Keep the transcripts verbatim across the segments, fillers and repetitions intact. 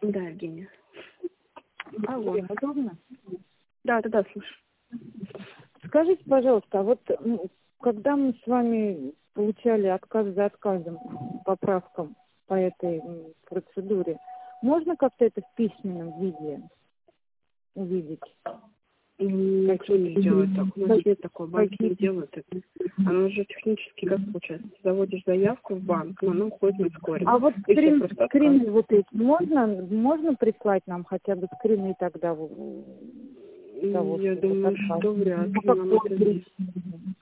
Да, Евгения. Алло, удобно? Да, да, да, слушай. Скажите, пожалуйста, а вот м, когда мы с вами получали отказ за отказом, поправкам по этой м, процедуре, можно как-то это в письменном виде увидеть? Никто не делает так. У нас нет такого, банки не Какие? делают это. Оно уже технически как получается. Заводишь заявку в банк, но оно уходит на скоринг. А вот И все, скрин, просто скрины отказ. вот эти можно, можно прислать нам хотя бы скрины тогда в- того, Я что вот думаю, отказ? что вряд По ли нам какой это не... причине?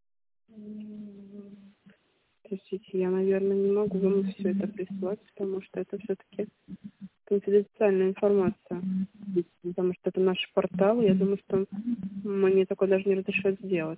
Простите, я, наверное, не могу вам все это прислать, потому что это все-таки конфиденциальная информация. Потому что это наш портал, я думаю, что мне такое даже не разрешают сделать.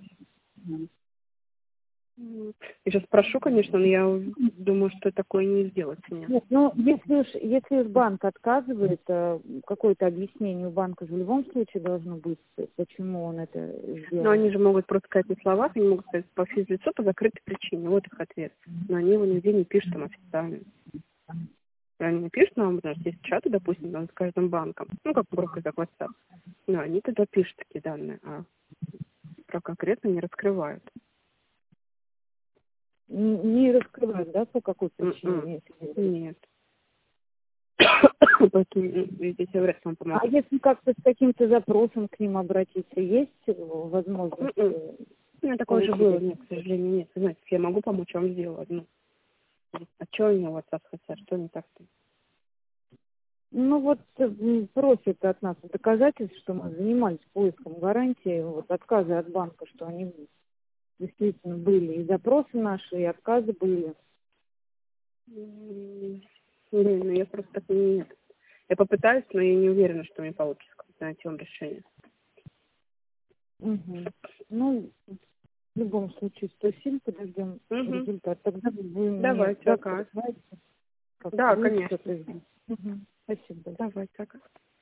М. Я сейчас спрошу, конечно, но я думаю, что такое не сделать мне. Нет, ну если уж если уж банк отказывает, э, какое-то объяснение у банка же в любом случае должно быть, э, почему он это Но они сделал. же могут просто сказать не слова, они могут сказать по физлицу по закрытой причине. Вот их ответ. Но они его нигде не пишут там официально. Они не пишут нам, потому что есть чаты, допустим, там, с каждым банком. Ну, как группа, как WhatsApp. Но они тогда пишут такие данные, а про конкретно не раскрывают. Не, не раскрывают, да, по какой причине? М-м. имеете в виду? Нет. Поэтому м, здесь я вряд ли вам А помогу. если как-то с каким-то запросом к ним обратиться, есть э, возможность М-м. э, У меня такого уже получить было, это? нет, к сожалению, нет. Знаете, я могу помочь вам сделать. Ну, а что они у WhatsApp хотят, что не так-то? Ну вот э, м, просят от нас доказательств, что мы занимались поиском гарантии, вот отказы от банка, что они действительно были, и запросы наши, и отказы были. М, Не, ну я просто так не... Нет. Я попытаюсь, но я не уверена, что мне получится найти вам решение. Мгм. Ну, в любом случае, спасибо, подождем Угу. результат. Тогда вы мне Давайте, завтра ага. знаете, как Да, будет конечно. что-то сделать. Мгм. Спасибо большое. Давайте, ага.